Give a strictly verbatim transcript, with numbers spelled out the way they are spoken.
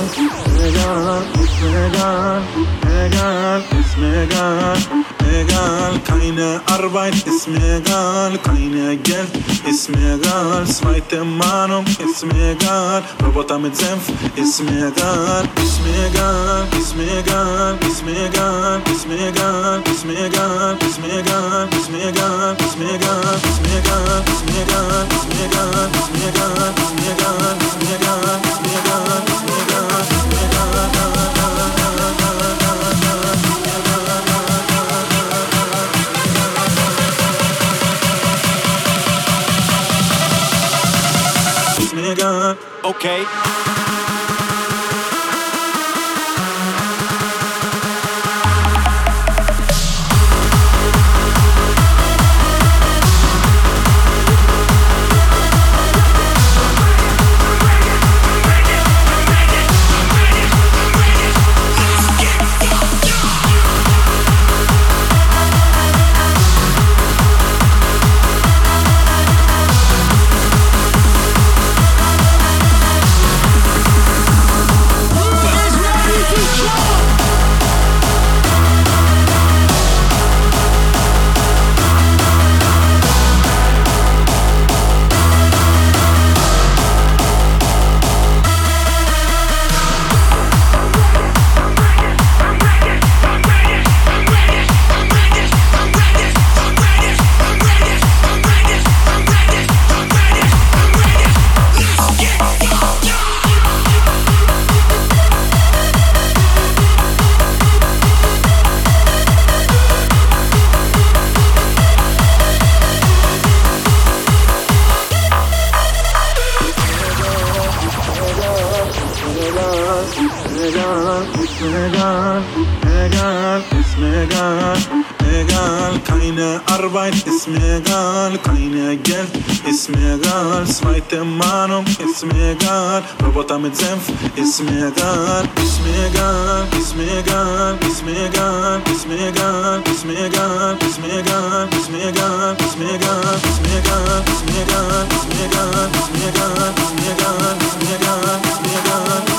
egal, ist mir egal, egal, ist mir egal, egal, keine Arbeit, ist mir egal, keine Geld, ist mir egal, zweite Meinung, ist mir egal, Roboter mit Senf, ist mir egal, ist mir egal, ist mir egal, ist mir egal, ist mir egal, ist mir egal, ist mir egal, ist mir egal, ist mir egal, ist mir egal, ist mir egal, ist mir egal, ist mir egal, ist mir egal, ist mir egal, ist mir egal, ist mir egal, ist mir egal, ist mir egal. Okay. Egal, ist mir egal, egal, ist mir egal, egal, keine Arbeit, ist mir egal, keine Geld, ist mir egal, zweite Meinung, ist mir egal, Roboter mit Senf, ist mir egal, ist mir egal, ist mir egal, ist mir egal, ist mir egal, ist mir egal, ist mir egal, ist mir egal, ist mir egal, ist mir egal, ist mir egal, ist mir egal, ist mir egal, ist mir egal, ist mir egal, ist mir egal, ist mir egal.